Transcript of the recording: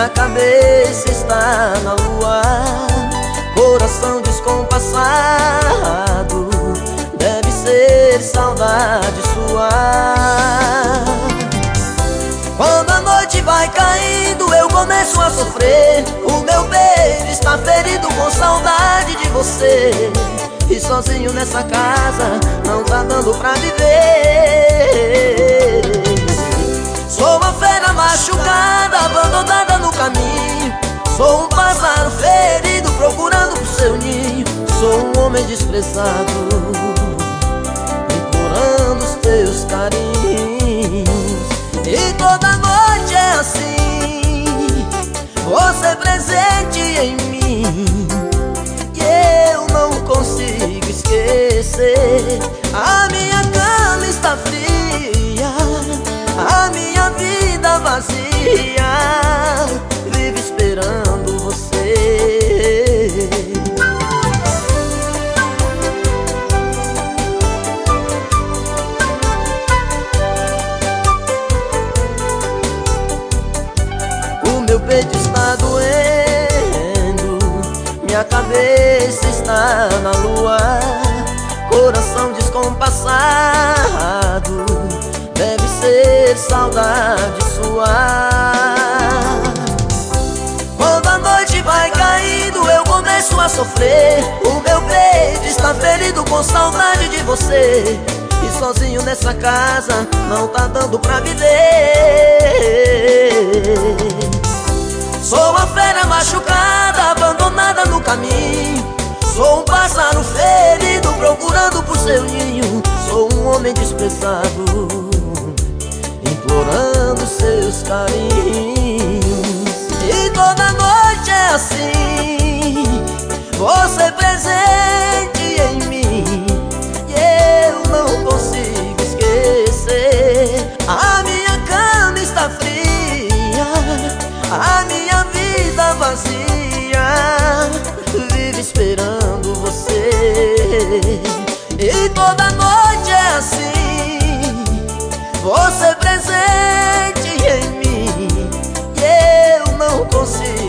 Minha cabeça está na lua, coração descompassado, deve ser saudade sua. Quando a noite vai caindo eu começo a sofrer, o meu peito está ferido com saudade de você. E sozinho nessa casa não tá dando pra viver. Sou uma fera machucada, abandonada no caminho. Sou um pássaro ferido procurando pro seu ninho. Sou um homem desprezado, implorando os teus carinhos. E toda noite é assim, você presente em mim, e eu não consigo esquecer. A minha cama está fria, a minha vida vazia, vivo esperando você. O meu peito está doendo, minha cabeça está na lua, coração descompassado, deve ser saudade sua. Quando a noite vai caindo eu começo a sofrer, o meu peito está ferido com saudade de você. E sozinho nessa casa não tá dando pra viver. Sou uma fera machucada, abandonada no caminho. Sou um pássaro ferido procurando por seu ninho. Sou um homem desprezado, implorando seus carinhos. E toda noite é assim, você presente em mim, e eu não consigo esquecer. A minha cama está fria, a minha vida vazia, vive esperando você. E toda noite é assim, você presente em mim, e eu não consigo